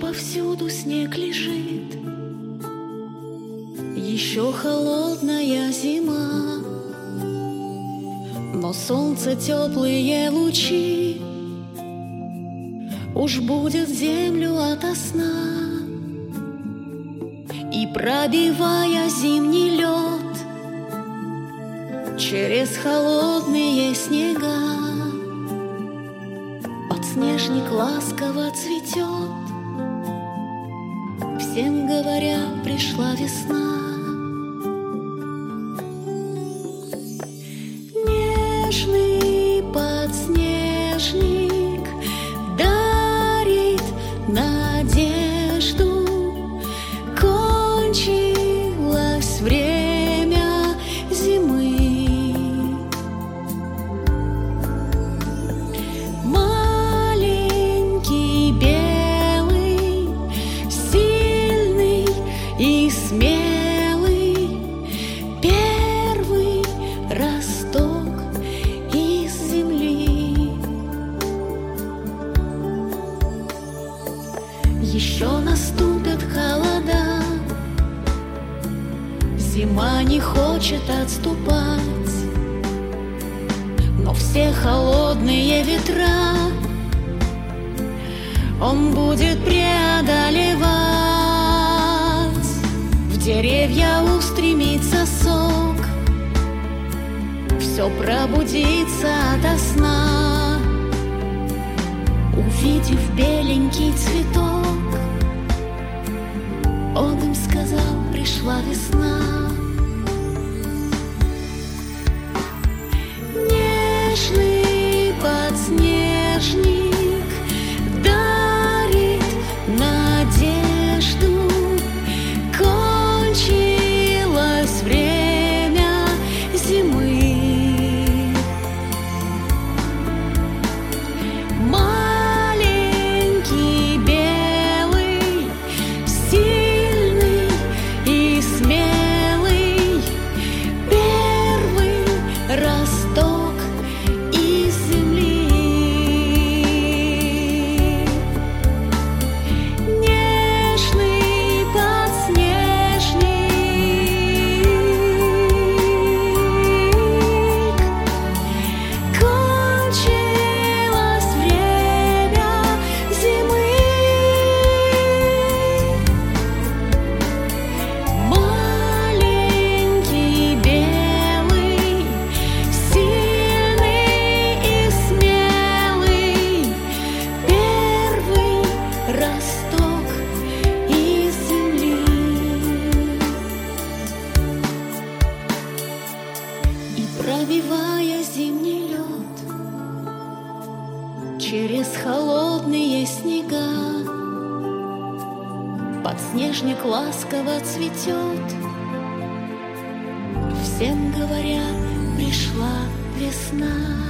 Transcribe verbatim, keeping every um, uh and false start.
повсюду снег лежит. Еще холодная зима, но солнце теплые лучи уж будет землю ото сна. И пробивая зимний лед через холодные снега, подснежник ласково цветет, всем говоря, пришла весна. Нежный подснежник дарит надежду. Кончилось время зимы. Маленький белый, сильный и смелый, первый росток из земли. Еще наступят холода, зима не хочет отступать, но все холодные ветра он будет преодолевать. В деревья устремится сок, все пробудится ото сна. Увидев беленький цветок, он им сказал: пришла весна. Нежный подснежник дарит надежду. Кончилось время зимы. Маленький белый, сильный и смелый, первый росток из земли. Нежный подснежник, кончилось время зимы. Маленький белый, сильный и смелый, первый росток из земли. И пробивая зимний лед через холодные снега, подснежник ласково цветет, всем говоря, пришла весна.